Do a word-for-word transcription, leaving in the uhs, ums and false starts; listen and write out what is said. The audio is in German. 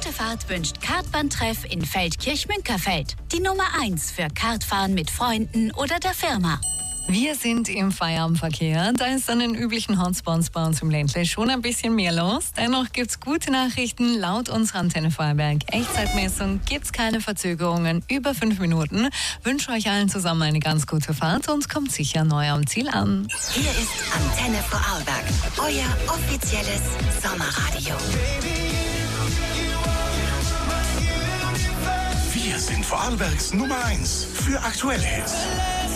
gute Fahrt wünscht Kartbahntreff in Feldkirch-Münkerfeld. Die Nummer eins für Kartfahren mit Freunden oder der Firma. Wir sind im Feierabendverkehr. Da ist an den üblichen Hotspots bei uns im Ländle schon ein bisschen mehr los. Dennoch gibt's gute Nachrichten. Laut unserer Antenne Vorarlberg Echtzeitmessung gibt's keine Verzögerungen über fünf Minuten. Wünsche euch allen zusammen eine ganz gute Fahrt und kommt sicher neu am Ziel an. Hier ist Antenne Vorarlberg, euer offizielles Sommerradio. Wir sind Vorarlbergs Nummer eins für aktuelle Hits.